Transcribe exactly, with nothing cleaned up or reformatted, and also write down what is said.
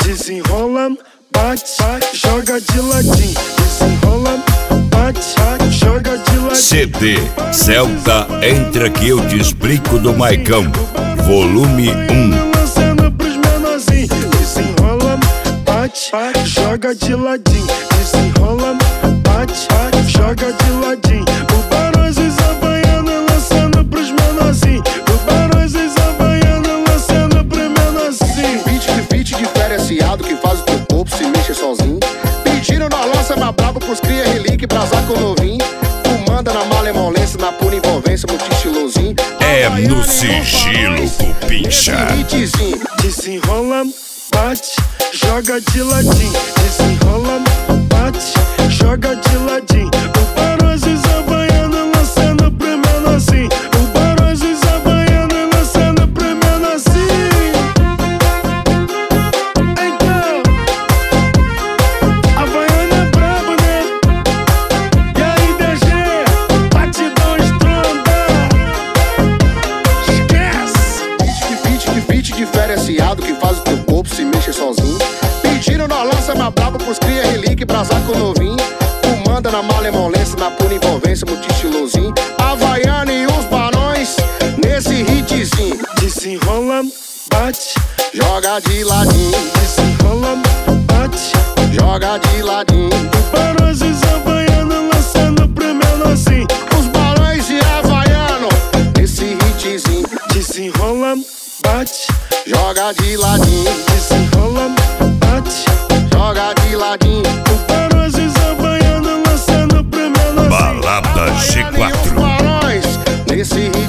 desenrola, bate, bate, joga de ladinho. Desenrola, bate, bate, joga de ladinho. C D Celta Entra Que Eu Te Explico do Maicão, volume um. Lançando pros menorzinhos. Desenrola, bate, bate, joga de ladinho. Desenrola, bate, bate, joga de ladinho. O Barões e Havaianas lançando pros menorzinhos. O Barões e Havaianas lançando pros menorzinhos. Beat de beat diferenciado que faz o teu corpo se mexer sozinho. Pediram na lança mais brabo pros cria relíquia brasar com novinho. Tu manda na malemolência, na pura envolvência, multistilosinho. É no sigilo, cupincha. Desenrola, bate, joga de ladinho. Desenrola, bate, joga de ladinho. O Barões e Havaianas lançando pro menorzinho. O Barões e Havaianas lançando pro menorzinho. Então, Havaiana é brabo, né? E aí, D G, batidão estronda. Esquece! Beat de beat diferenciado que faz o teu corpo se mexer sozinho. Pediram na lança mais brabo pros cria relíquia brasar com novinho. Tu manda na malemolência, na pura envolvência, multistilosinho. Havaiana e os Barões nesse hitzinho. Desenrola, bate, Joga de ladinho, desenrola, bate, joga de ladinho. o Barões e Havaianas lançando pro menorzinho. Os Barões e Havaiano nesse hitzinho. Desenrola, bate, Joga de ladinho, desenrola, bate, joga de ladinho. o Barões e Havaianas lançando pro menorzinho. Balada G Havaiana e os quatro. Barões nesse